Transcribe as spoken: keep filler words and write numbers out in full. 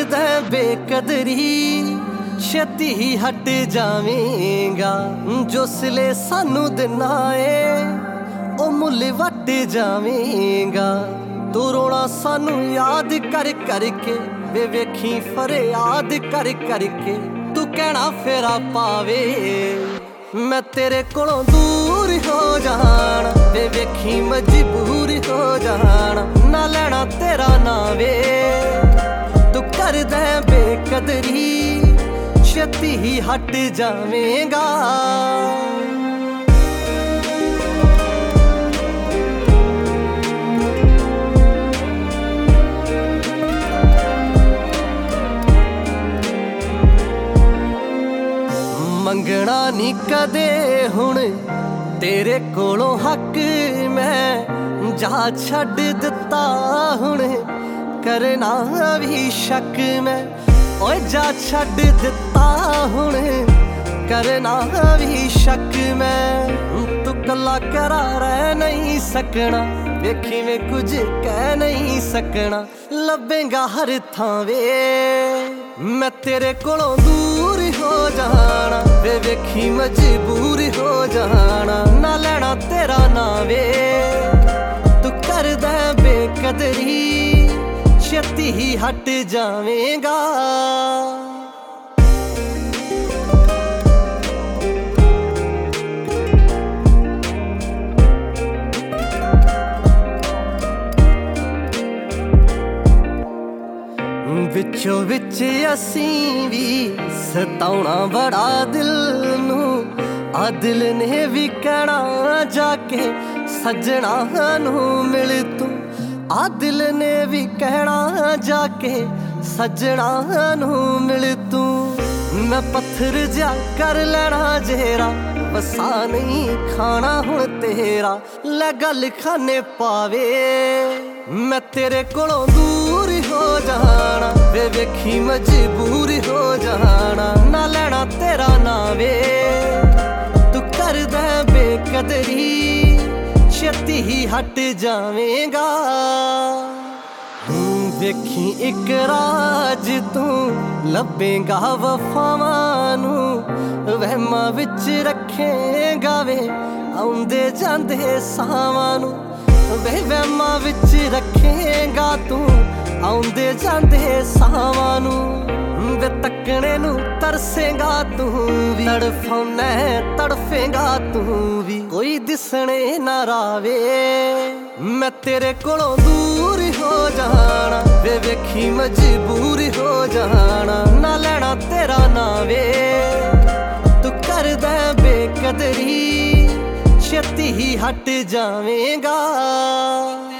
करदा बेकदरी छेती ही हट जावेंगा। जोसले सानू दिना ए ओ मुल वट जावेंगा। तू रोना सानू याद कर करके वे वेखी फरियाद कर करके। तू कहना फेरा पावे मैं तेरे कोलों दूर हो जाना। वे वेखी मजबूर हो जाना ना लेना तेरा नावे। तू करदा बेकदरी छेती ही हट जावेंगा। मंगना नी कदे हुण तेरे कोलों हक मैं जा छड्ड दिता हुण करना भी शक मैं। ओए जा छड्ड दिता हुण करना भी शक मैं। तू कला करा रह नहीं सकना वेखी मैं कुछ कह नहीं सकना। लभेगा हर थां वे मैं तेरे कोलों दूर हो जाना। वे वेखी मजबूर हो जाना ना लेना तेरा नावे। तू करदा बेकदरी छेती ही हट जावेंगा। विचों विच असीं भी सताउणा बड़ा दिल नू। आ दिल ने भी कहना जाके सजना नू मिल तू। आ दिल ने भी कहना जाके सजना नू मिल तू। मैं पत्थर जा कर लेना जेरा वसा नहीं खाना हुण तेरा। लै गल खाने पावे मैं तेरे कोलों दूर हो जाना। वे वेखी मजबूर हो जाना ना लेना तेरा नावे। तू करदा बेकदरी छेती ही हट जावेंगा। वेखी एक राज तू लभेगा वफावां नू। वहमां विच रखेगा वे आउंदे जांदे सावां नू। वे वहमां विच रखेगा तू आउंदे जांदे सावां नू। वे तकने नू तरसेगा तू भी तड़फौना तड़फेगा तू भी। कोई दिसने ना रावे मैं तेरे कोलों दूर हो जाना। वे वेखी मजबूर हो जाना ना लेना तेरा नावे। तू करदा बेकदरी छेती ही हट जावेंगा।